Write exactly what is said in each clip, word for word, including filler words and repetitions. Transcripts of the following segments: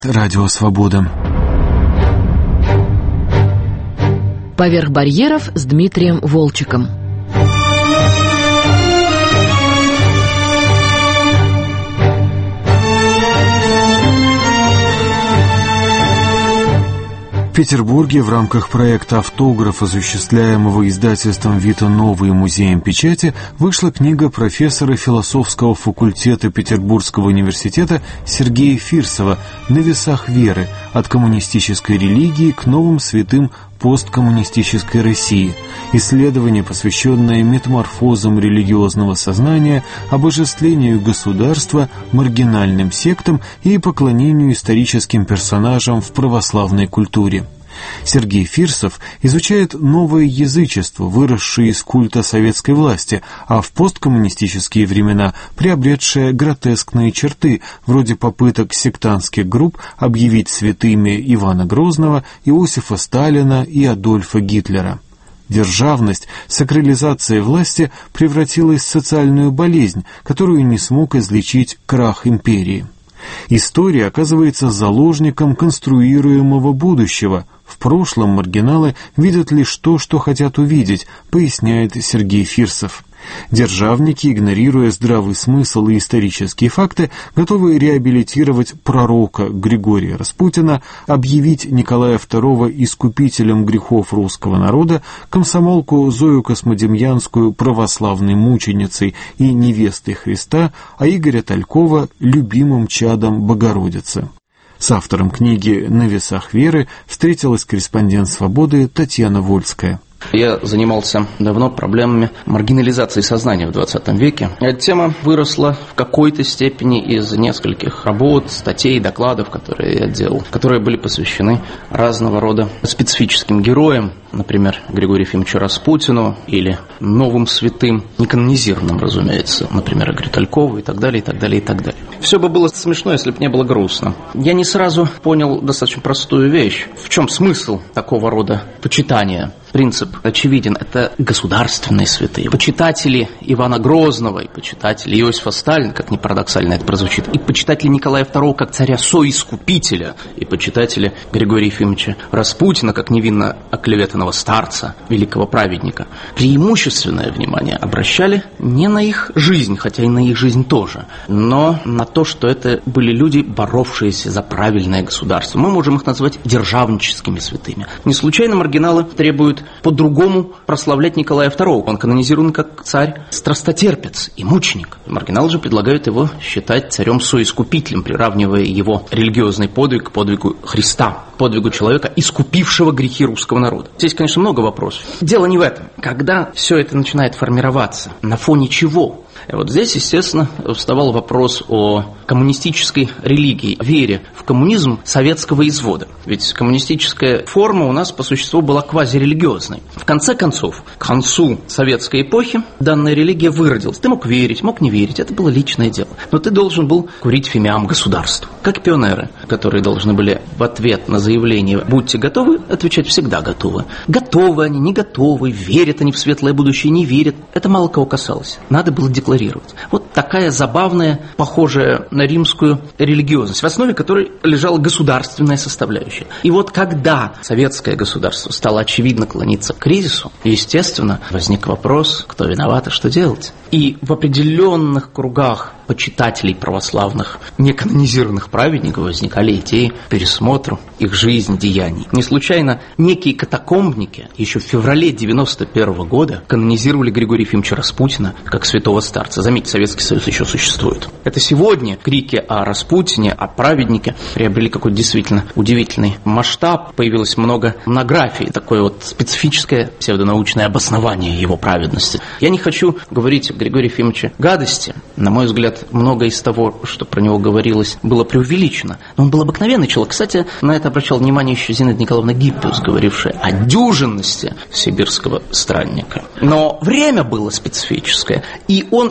Радио «Свобода». «Поверх барьеров» с Дмитрием Волчеком. В Петербурге в рамках проекта «Автограф», осуществляемого издательством «Вита Нова» и Музеем печати, вышла книга профессора философского факультета Петербургского университета Сергея Фирсова «На весах веры. От коммунистической религии к новым святым посткоммунистической России». Исследование, посвященное метаморфозам религиозного сознания, обожествлению государства, маргинальным сектам и поклонению историческим персонажам в православной культуре. Сергей Фирсов изучает новое язычество, выросшее из культа советской власти, а в посткоммунистические времена приобретшее гротескные черты, вроде попыток сектантских групп объявить святыми Ивана Грозного, Иосифа Сталина и Адольфа Гитлера. Державность, сакрализация власти превратилась в социальную болезнь, которую не смог излечить крах империи. История оказывается заложником конструируемого будущего. В прошлом маргиналы видят лишь то, что хотят увидеть, поясняет Сергей Фирсов. Державники, игнорируя здравый смысл и исторические факты, готовы реабилитировать пророка Григория Распутина, объявить Николая второго искупителем грехов русского народа, комсомолку Зою Космодемьянскую православной мученицей и невестой Христа, а Игоря Талькова любимым чадом Богородицы. С автором книги «На весах веры» встретилась корреспондент «Свободы» Татьяна Вольская. Я занимался давно проблемами маргинализации сознания в двадцатом веке. Эта тема выросла в какой-то степени из нескольких работ, статей, докладов, которые я делал, которые были посвящены разного рода специфическим героям, например, Григорию Ефимовичу Распутину или новым святым, не канонизированным, разумеется, например, Игорю Талькову и так далее, и так далее, и так далее. Все бы было смешно, если бы не было грустно. Я не сразу понял достаточно простую вещь. В чем смысл такого рода почитания? Принцип очевиден. Это государственные святые. Почитатели Ивана Грозного и почитатели Иосифа Сталина, как ни парадоксально это прозвучит, и почитатели Николая второго как царя-соискупителя, и почитатели Григория Ефимовича Распутина как невинно оклеветанного старца, великого праведника, преимущественное внимание обращали не на их жизнь, хотя и на их жизнь тоже, но на то, что это были люди, боровшиеся за правильное государство. Мы можем их назвать державническими святыми. Не случайно маргиналы требуют по-другому прославлять Николая второго. Он канонизирован как царь-страстотерпец и мученик. Маргиналы же предлагают его считать царем-соискупителем, приравнивая его религиозный подвиг к подвигу Христа, подвигу человека, искупившего грехи русского народа. Здесь, конечно, много вопросов. Дело не в этом. Когда все это начинает формироваться, на фоне чего? И вот здесь, естественно, вставал вопрос о коммунистической религии, вере в коммунизм советского извода. Ведь коммунистическая форма у нас по существу была квазирелигиозной. В конце концов, к концу советской эпохи данная религия выродилась. Ты мог верить, мог не верить, это было личное дело. Но ты должен был курить фимиам государству. Как пионеры, которые должны были в ответ на заявление «будьте готовы», отвечать «всегда готовы». Готовы они, не готовы, верят они в светлое будущее, не верят. Это мало кого касалось. Надо было декларировать. Вот такая забавная, похожая на римскую религиозность, в основе которой лежала государственная составляющая. И вот когда советское государство стало очевидно клониться к кризису, естественно, возник вопрос, кто виноват и что делать. И в определенных кругах почитателей православных, неканонизированных праведников возникали идеи пересмотру их жизни, деяний. Не случайно некие катакомбники еще в феврале девяносто первого года канонизировали Григория Ефимовича Распутина как святого старца. Заметьте, Советский Союз еще существует. Это сегодня крики о Распутине, о праведнике приобрели какой-то действительно удивительный масштаб. Появилось много монографий, такое вот специфическое псевдонаучное обоснование его праведности. Я не хочу говорить о Григории Ефимовиче гадости. На мой взгляд, многое из того, что про него говорилось, было преувеличено. Но он был обыкновенный человек. Кстати, на это обращал внимание еще Зинаида Николаевна Гиппиус, говорившая о дюжинности сибирского странника. Но время было специфическое, и он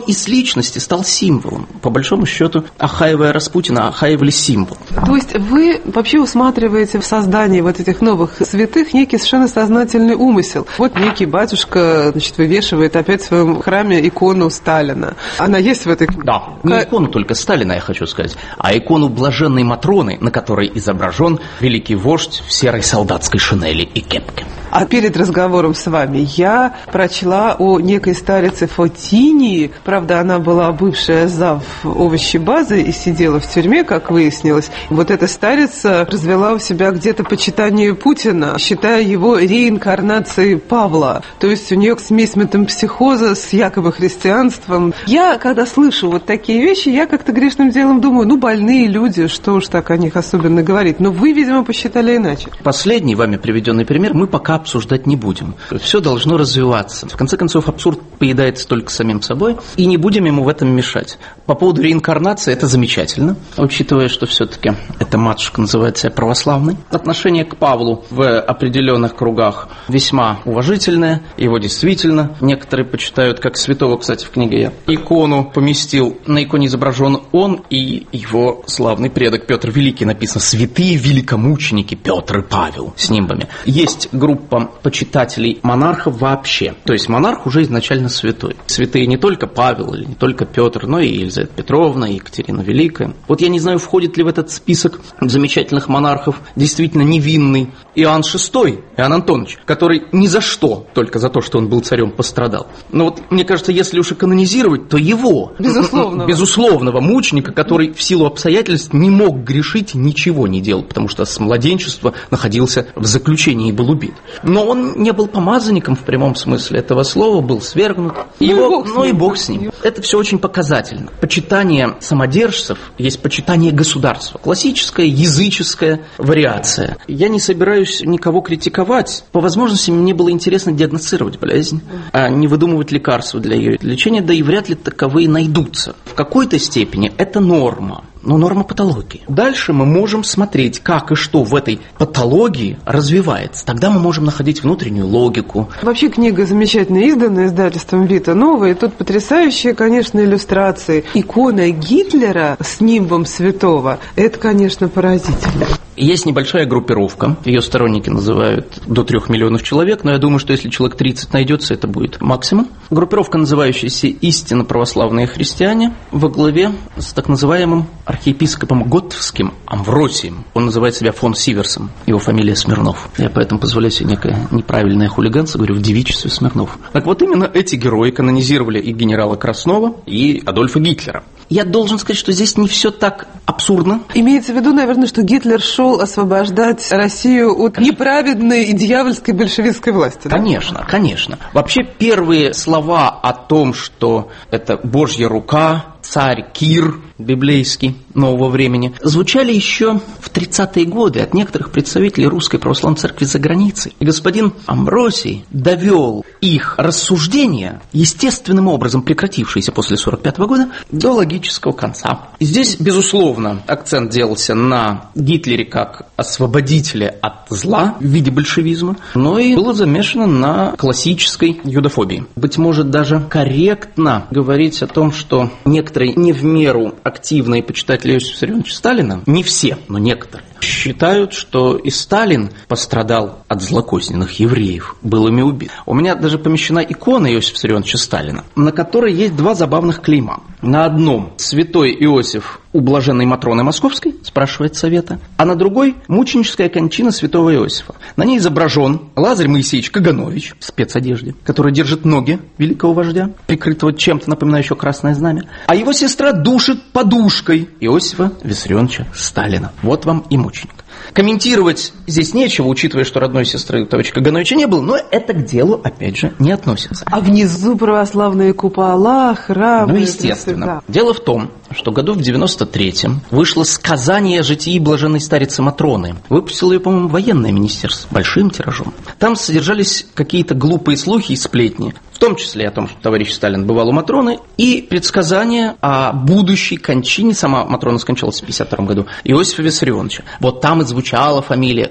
Он из личности стал символом. По большому счету, охаивая Распутина, охаивали символ. То есть вы вообще усматриваете в создании вот этих новых святых некий совершенно сознательный умысел. Вот некий батюшка, значит, вывешивает опять в своем храме икону Сталина. Она есть в этой... Да, не икону только Сталина, я хочу сказать, а икону блаженной Матроны, на которой изображен великий вождь в серой солдатской шинели и кепке. А перед разговором с вами я прочла о некой старице Фотинии. Правда, она была бывшая зав овощебазы и сидела в тюрьме, как выяснилось. Вот эта старица развела у себя где-то почитание Путина, считая его реинкарнацией Павла. То есть у нее смесь метампсихоза с якобы христианством. Я, когда слышу вот такие вещи, я как-то грешным делом думаю, ну, больные люди, что уж так о них особенно говорить. Но вы, видимо, посчитали иначе. Последний вами приведенный пример мы пока обсуждать не будем. Все должно развиваться. В конце концов, абсурд поедается только самим собой, и не будем ему в этом мешать. По поводу реинкарнации это замечательно, учитывая, что все-таки эта матушка называет себя православной. Отношение к Павлу в определенных кругах весьма уважительное. Его действительно некоторые почитают как святого. Кстати, в книге я икону поместил. На иконе изображен он и его славный предок Петр Великий. Написано «Святые великомученики Петр и Павел» с нимбами. Есть группа почитателей монархов вообще. То есть монарх уже изначально святой. Святые не только Павел или не только Петр, но и Елизавета Петровна, и Екатерина Великая. Вот я не знаю, входит ли в этот список замечательных монархов действительно невинный Иоанн шестой, Иоанн Антонович, который ни за что, только за то, что он был царем, пострадал. Но вот мне кажется, если уж и канонизировать, то его, безусловного, безусловного мученика, который в силу обстоятельств не мог грешить и ничего не делал, потому что с младенчества находился в заключении и был убит. Но он не был помазанником в прямом смысле этого слова, был свергнут. Его, ну и Бог с ним. Это все очень показательно. Почитание самодержцев есть почитание государства. Классическая языческая вариация. Я не собираюсь никого критиковать. По возможности мне было интересно диагностировать болезнь, а не выдумывать лекарства для ее лечения, да и вряд ли таковые найдутся. В какой-то степени это норма. Но норма патологии. Дальше мы можем смотреть, как и что в этой патологии развивается. Тогда мы можем находить внутреннюю логику. Вообще книга замечательно изданная издательством Вита Нова. И тут потрясающие, конечно, иллюстрации. Икона Гитлера с нимбом святого. Это, конечно, поразительно. Есть небольшая группировка, ее сторонники называют до трех миллионов человек, но я думаю, что если человек тридцать найдется, это будет максимум. Группировка, называющаяся «Истинно православные христиане», во главе с так называемым архиепископом Готовским Амвросием. Он называет себя фон Сиверсом, его фамилия Смирнов. Я поэтому позволяю себе некое неправильное хулиганство, говорю, в девичестве Смирнов. Так вот, именно эти герои канонизировали и генерала Краснова, и Адольфа Гитлера. Я должен сказать, что здесь не все так абсурдно. Имеется в виду, наверное, что Гитлер шел освобождать Россию от неправедной и дьявольской большевистской власти. Да? Конечно, конечно. Вообще первые слова о том, что это Божья рука, царь Кир библейский нового времени, звучали еще в тридцатые годы от некоторых представителей Русской Православной Церкви за границей. И господин Амвросий довел их рассуждения, естественным образом прекратившиеся после сорок пятого года, до логического конца. И здесь, безусловно, акцент делался на Гитлере как освободителе от зла в виде большевизма, но и было замешано на классической юдофобии. Быть может, даже корректно говорить о том, что некоторые не в меру активные почитатели Иосифа Виссарионовича Сталина, не все, но некоторые, считают, что и Сталин пострадал от злокозненных евреев, был ими убит. У меня даже помещена икона Иосифа Виссарионовича Сталина, на которой есть два забавных клейма. На одном святой Иосиф у блаженной Матроны Московской, спрашивает совета, а на другой мученическая кончина святого Иосифа. На ней изображен Лазарь Моисеевич Каганович в спецодежде, который держит ноги великого вождя, прикрытого чем-то напоминающего красное знамя, а его сестра душит подушкой Иосифа Виссарионовича Сталина. Вот вам и мученик. Комментировать здесь нечего, учитывая, что родной сестры товарища Кагановича не было, но это к делу, опять же, не относится. А внизу православные купола, храмы. Ну, естественно. Дело в том, что году в девяносто третьем вышло сказание о житии блаженной старицы Матроны. Выпустило ее, по-моему, военное министерство большим тиражом. Там содержались какие-то глупые слухи и сплетни, в том числе о том, что товарищ Сталин бывал у Матроны, и предсказания о будущей кончине, сама Матрона скончалась в пятьдесят втором году, Иосифа Виссарионовича. Вот там и звучала фамилия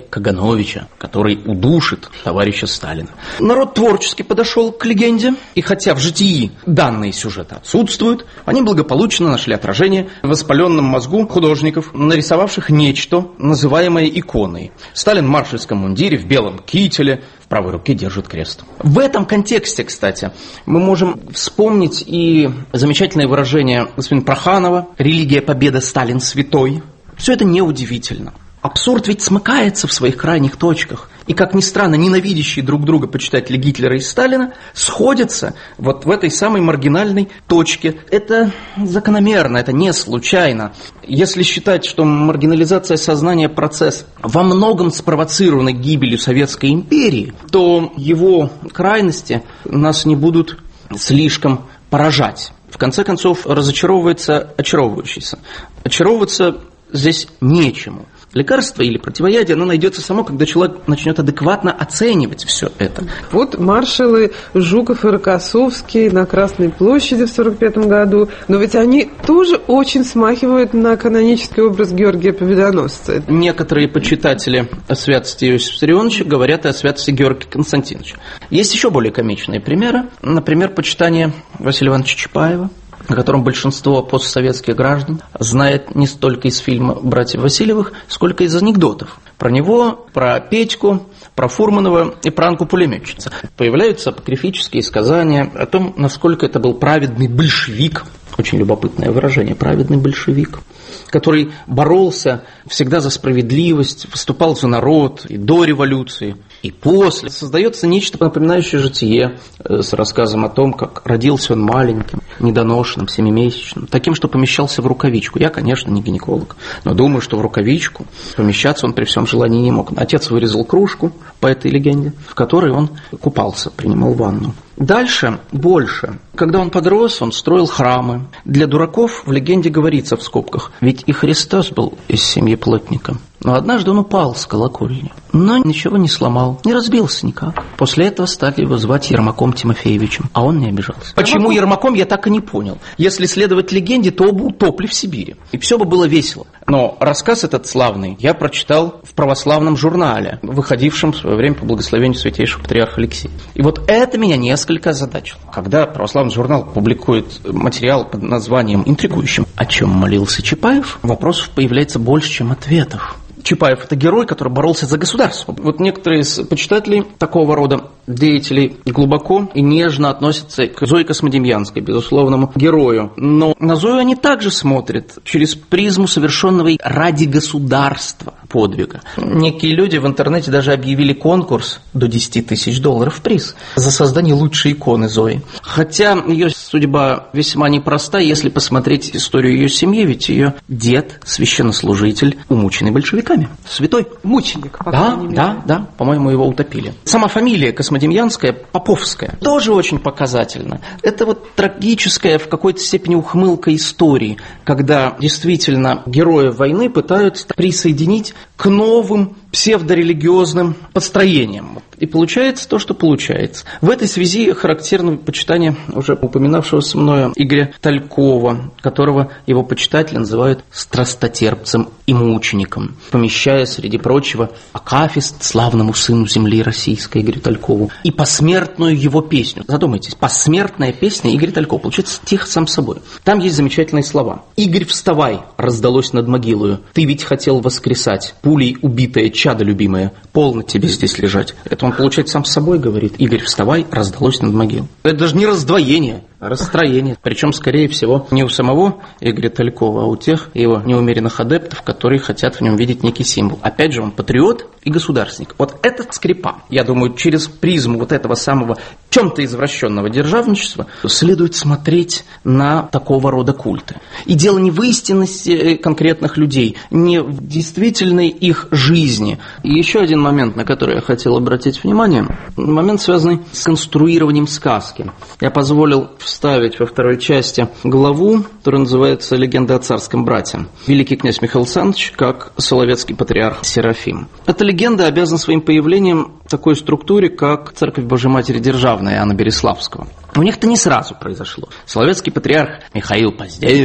Кагановича, который удушит товарища Сталина. Народ творчески подошел к легенде, и хотя в житии данные сюжета отсутствуют, они благополучно нашли отражение в воспаленном мозгу художников, нарисовавших нечто, называемое иконой. Сталин в маршальском мундире, в белом кителе, в правой руке держит крест. В этом контексте, кстати, мы можем вспомнить и замечательное выражение господина Проханова «Религия победы, Сталин святой». Все это неудивительно. Абсурд ведь смыкается в своих крайних точках. И, как ни странно, ненавидящие друг друга почитатели Гитлера и Сталина сходятся вот в этой самой маргинальной точке. Это закономерно, это не случайно. Если считать, что маргинализация сознания – процесс во многом спровоцированный гибелью Советской империи, то его крайности нас не будут слишком поражать. В конце концов, разочаровывается очаровывающийся. Очаровываться здесь нечему. Лекарство или противоядие, оно найдется само, когда человек начнет адекватно оценивать все это. Вот маршалы Жуков и Рокоссовский на Красной площади в сорок пятом году, но ведь они тоже очень смахивают на канонический образ Георгия Победоносца. Некоторые почитатели о святости Иосифа Виссарионовича говорят и о святости Георгия Константиновича. Есть еще более комичные примеры. Например, почитание Василия Ивановича Чапаева, о котором большинство постсоветских граждан знает не столько из фильма «Братьев Васильевых», сколько из анекдотов. Про него, про Петьку, про Фурманова и про Анку-пулеметчицу. Появляются апокрифические сказания о том, насколько это был праведный большевик, очень любопытное выражение, праведный большевик, который боролся всегда за справедливость, выступал за народ и до революции, и после. Создается нечто напоминающее житие с рассказом о том, как родился он маленьким, недоношенным, семимесячным, таким, что помещался в рукавичку. Я, конечно, не гинеколог, но думаю, что в рукавичку помещаться он при всем желании не мог. Отец вырезал кружку, по этой легенде, в которой он купался, принимал ванну. Дальше больше. Когда он подрос, он строил храмы. Для дураков в легенде говорится в скобках, ведь и Христос был из семьи плотника. Но однажды он упал с колокольни, но ничего не сломал, не разбился никак. После этого стали его звать Ермаком Тимофеевичем, а он не обижался. Почему Ермаком, я так и не понял. Если следовать легенде, то оба утопли в Сибири, и все бы было весело. Но рассказ этот славный я прочитал в православном журнале, выходившем в свое время по благословению святейшего патриарха Алексея. И вот это меня несколько озадачило. Когда православный журнал публикует материал под названием интригующим «О чем молился Чапаев?», вопросов появляется больше, чем ответов. Чапаев – это герой, который боролся за государство. Вот некоторые из почитателей такого рода деятелей глубоко и нежно относятся к Зое Космодемьянской, безусловному герою. Но на Зою они также смотрят через призму совершенного ради государства подвига. Некие люди в интернете даже объявили конкурс до десять тысяч долларов приз за создание лучшей иконы Зои. Хотя ее судьба весьма непроста, если посмотреть историю ее семьи, ведь ее дед, священнослужитель, умученный большевиками. Святой мученик. По да, да, да, по-моему, его утопили. Сама фамилия Космодемьянская, Поповская, тоже очень показательна. Это вот трагическая в какой-то степени ухмылка истории, когда действительно герои войны пытаются присоединить к новым псевдорелигиозным построениям. И получается то, что получается. В этой связи характерно почитание уже упоминавшегося мною Игоря Талькова, которого его почитатели называют страстотерпцем и мучеником, помещая, среди прочего, акафист славному сыну земли российской Игорю Талькову и посмертную его песню. Задумайтесь, посмертная песня Игоря Талькова. Получается стих сам собой. Там есть замечательные слова. «Игорь, вставай!» раздалось над могилою. «Ты ведь хотел воскресать, пулей убитое чадо любимое, полно тебе здесь лежать». Это он, получается, сам с собой говорит. «Игорь, вставай!» раздалось над могилой. Это даже не раздвоение, а расстроение. Причем, скорее всего, не у самого Игоря Талькова, а у тех его неумеренных адептов, которые хотят в нем видеть некий символ. Опять же, он патриот и государственник. Вот это скрипа. Я думаю, через призму вот этого самого в чем-то извращенного державничества следует смотреть на такого рода культы. И дело не в истинности конкретных людей, не в действительной их жизни. И еще один момент, на который я хотел обратить внимание, момент, связанный с конструированием сказки. Я позволил вставить во второй части главу, которая называется «Легенда о царском брате». Великий князь Михаил Александрович как соловецкий патриарх Серафим. Эта легенда обязана своим появлением такой структуре, как Церковь Божией Матери Державная Иоанна Береславского. У них это не сразу произошло. Соловецкий патриарх Михаил Поздеев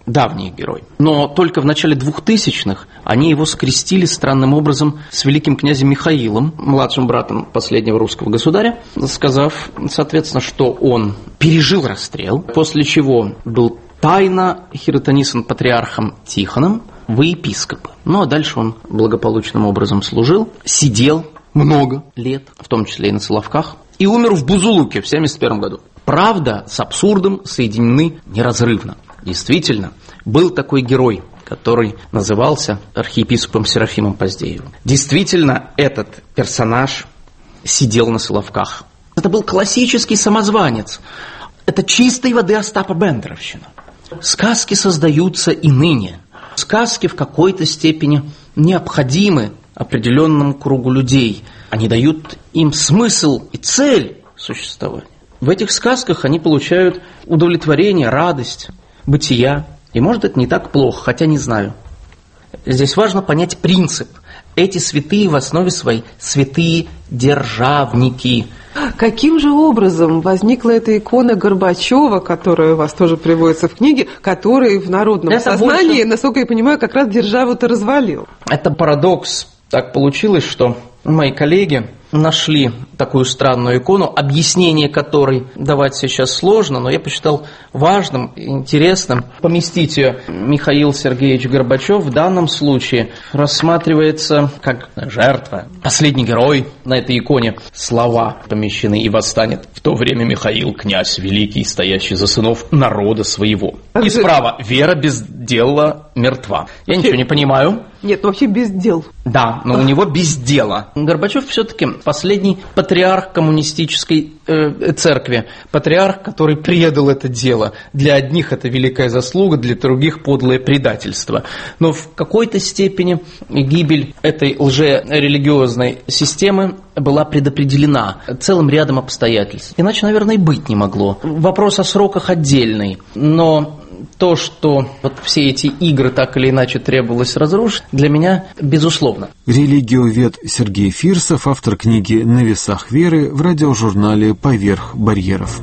давний герой. Но только в начале двухтысячных они его скрестили странным образом с великим князем Михаилом, младшим братом последнего русского государя, сказав, соответственно, что он пережил расстрел, после чего был тайно хиротонисан патриархом Тихоном в епископы. Ну а дальше он благополучным образом служил, сидел много лет, в том числе и на Соловках, и умер в Бузулуке в семьдесят первом году. Правда с абсурдом соединены неразрывно. Действительно, был такой герой, который назывался архиепископом Серафимом Поздеевым. Действительно, этот персонаж сидел на Соловках. Это был классический самозванец. Это чистой воды Остапа Бендеровщина. Сказки создаются и ныне. Сказки в какой-то степени необходимы определенному кругу людей. Они дают им смысл и цель существования. В этих сказках они получают удовлетворение, радость, бытия. И может это не так плохо, хотя не знаю. Здесь важно понять принцип. Эти святые в основе своей святые державники. Каким же образом возникла эта икона Горбачева, которая у вас тоже приводится в книге, который в народном это сознании, больше... насколько я понимаю, как раз державу-то развалил? Это парадокс. Так получилось, что мои коллеги нашли такую странную икону, объяснение которой давать сейчас сложно, но я посчитал важным и интересным поместить ее. Михаил Сергеевич Горбачев в данном случае рассматривается как жертва, последний герой на этой иконе. Слова помещены: «И восстанет в то время Михаил, князь великий, стоящий за сынов народа своего». И справа: «Вера без дела мертва». Я ничего не понимаю. Нет, вообще без дел. Да, но у него без дела. Горбачев все-таки последний патриарх коммунистической э, церкви. Патриарх, который предал это дело. Для одних это великая заслуга, для других подлое предательство. Но в какой-то степени гибель этой лжерелигиозной системы была предопределена целым рядом обстоятельств. Иначе, наверное, и быть не могло. Вопрос о сроках отдельный, но... То, что вот все эти игры так или иначе требовалось разрушить, для меня безусловно. Религиовед Сергей Фирсов, автор книги «На весах веры» в радиожурнале «Поверх барьеров».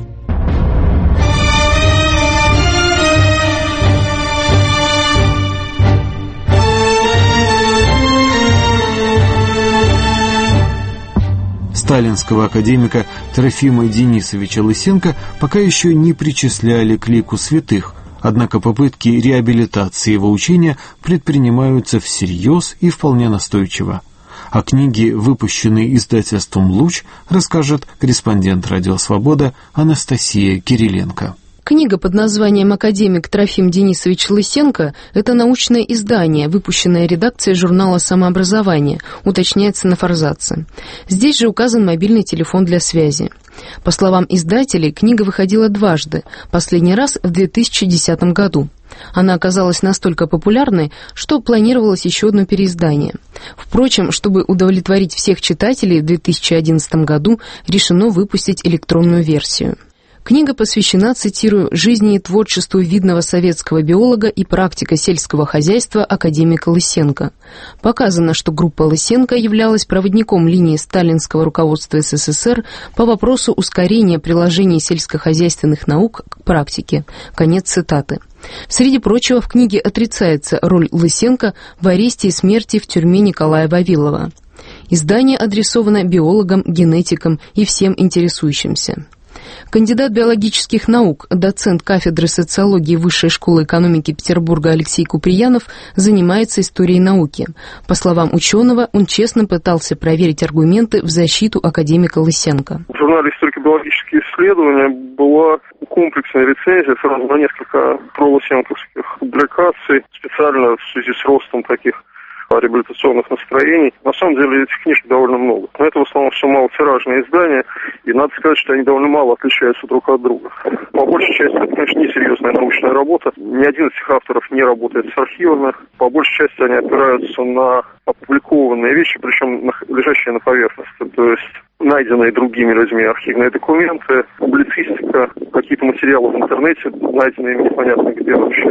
Сталинского академика Трофима Денисовича Лысенко пока еще не причисляли к лику святых, однако попытки реабилитации его учения предпринимаются всерьез и вполне настойчиво. О книге, выпущенной издательством «Луч», расскажет корреспондент «Радио Свобода» Анастасия Кириленко. Книга под названием «Академик Трофим Денисович Лысенко» – это научное издание, выпущенное редакцией журнала «Самообразование», уточняется на форзаце. Здесь же указан мобильный телефон для связи. По словам издателей, книга выходила дважды, последний раз в две тысячи десятом году. Она оказалась настолько популярной, что планировалось еще одно переиздание. Впрочем, чтобы удовлетворить всех читателей, в две тысячи одиннадцатом году решено выпустить электронную версию. Книга посвящена, цитирую, «жизни и творчеству видного советского биолога и практика сельского хозяйства академика Лысенко». Показано, что группа Лысенко являлась проводником линии сталинского руководства СССР по вопросу ускорения приложения сельскохозяйственных наук к практике. Конец цитаты. Среди прочего, в книге отрицается роль Лысенко в аресте и смерти в тюрьме Николая Вавилова. Издание адресовано биологам, генетикам и всем интересующимся. Кандидат биологических наук, доцент кафедры социологии Высшей школы экономики Петербурга Алексей Куприянов занимается историей науки. По словам ученого, он честно пытался проверить аргументы в защиту академика Лысенко. В журнале «Историко-биологические исследования» была комплексная рецензия сразу на несколько пролысенковских публикаций, специально в связи с ростом таких реабилитационных настроений. На самом деле этих книжек довольно много. Но это в основном все малотиражные издания, и надо сказать, что они довольно мало отличаются друг от друга. По большей части это, конечно, несерьезная научная работа. Ни один из этих авторов не работает с архивами. По большей части они опираются на опубликованные вещи, причем лежащие на поверхности. То есть найденные другими людьми архивные документы, публицистика, какие-то материалы в интернете, найденные непонятно где вообще.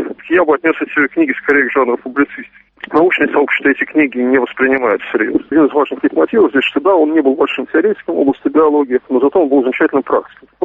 Я бы отнес эти книги скорее к жанру публицистики. Научное сообщество эти книги не воспринимает всерьез. Один из важных мотивов здесь, что да, он не был большим теоретиком в области биологии, но зато он был замечательным практиком. Вот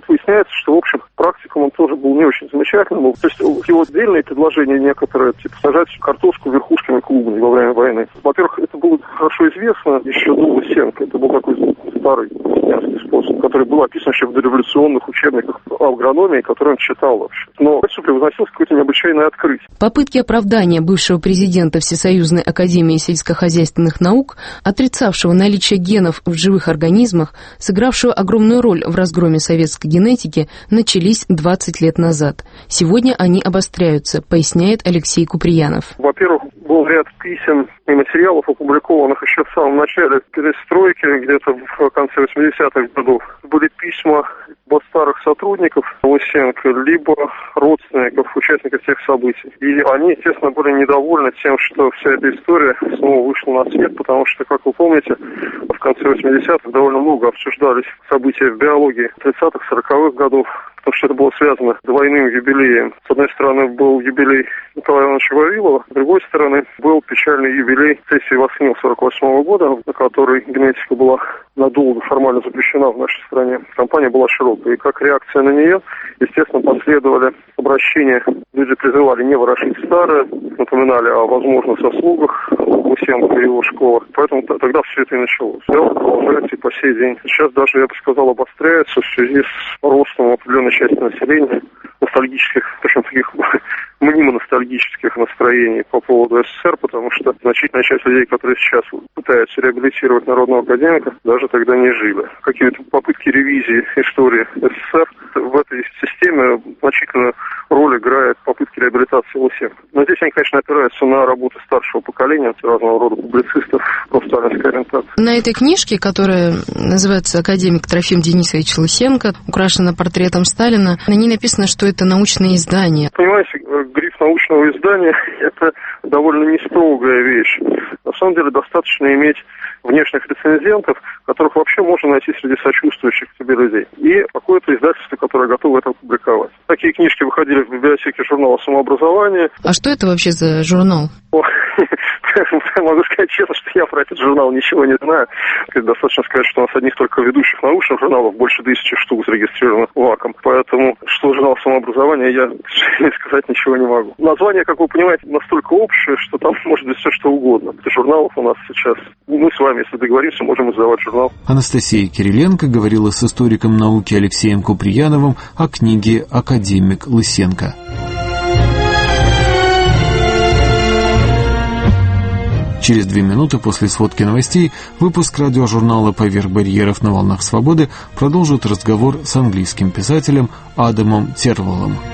Выясняется, что, в общем, практикум он тоже был не очень замечательным. То есть его отдельные предложения некоторые, типа сажать картошку верхушками клубней во время войны. Во-первых, это было хорошо известно еще до Лысенко. Это был такой старый крестьянский способ, который был описан еще в дореволюционных учебниках агрономии, которые он читал вообще. Но это превозносилось какое-то необычайное открытие. Попытки оправдания бывшего президента Всесоюзной академии сельскохозяйственных наук, отрицавшего наличие генов в живых организмах, сыгравшего огромную роль в разгроме советской генетики, начались двадцать лет назад. Сегодня они обостряются, поясняет Алексей Куприянов. Во-первых, был ряд писем и материалов, опубликованных еще в самом начале перестройки, где-то в конце восьмидесятых годов. Были письма от старых сотрудников Лысенко, либо родственников, участников тех событий. И они, естественно, были недовольны тем, что вся эта история снова вышла на свет, потому что, как вы помните, в конце восьмидесятых довольно много обсуждались события в биологии тридцатых, сороковых годов, потому что это было связано с двойным юбилеем. С одной стороны, был юбилей Николая Ивановича Вавилова, с другой стороны, был печальный юбилей сессии Восхнил сорок восьмого года, на которой генетика была надолго формально запрещена в нашей стране. Кампания была широкая, и как реакция на нее, естественно, последовали обращения. Люди призывали не ворошить старое, напоминали о возможных заслугах Лысенко и его школы. Поэтому тогда все это и началось. Дело продолжается и по сей день. Сейчас даже, я бы сказал, обостряется в связи с ростом определенной части населения, ностальгических, причем таких мнимо-ностальгических настроений по поводу СССР, потому что значительная часть людей, которые сейчас пытаются реабилитировать народного академика, даже тогда не жили. Какие-то попытки ревизии истории СССР в этой системе значительную роль играет попытки реабилитации Лысенко. Но здесь они, конечно, опираются на работу старшего поколения, разного рода публицистов профсталинской ориентации. На этой книжке, которая называется «Академик Трофим Денисович Лысенко», украшена портретом Сталина, на ней написано, что это научное издание. Понимаете, гриф научного издания – это довольно не строгая вещь. На самом деле достаточно иметь внешних рецензентов, которых вообще можно найти среди сочувствующих тебе людей, и какое-то издательство, которое готово это опубликовать. Такие книжки выходили в библиотеке журнала «Самообразование». А что это вообще за журнал? Могу сказать честно, что я про этот журнал ничего не знаю. Достаточно сказать, что у нас одних только ведущих научных журналов больше тысячи штук зарегистрировано ВАКом. Поэтому, что журнал «Самообразование», я, к сожалению, сказать ничего не могу. Название, как вы понимаете, настолько общее, что там может быть все что угодно. Журналов у нас сейчас. Мы с вами, если договоримся, можем издавать журнал. Анастасия Кириленко говорила с историком науки Алексеем Куприяновым о книге «Академик Лысенко». Через две минуты после сводки новостей выпуск радиожурнала «Поверх барьеров на волнах свободы» продолжит разговор с английским писателем Адамом Тервеллом.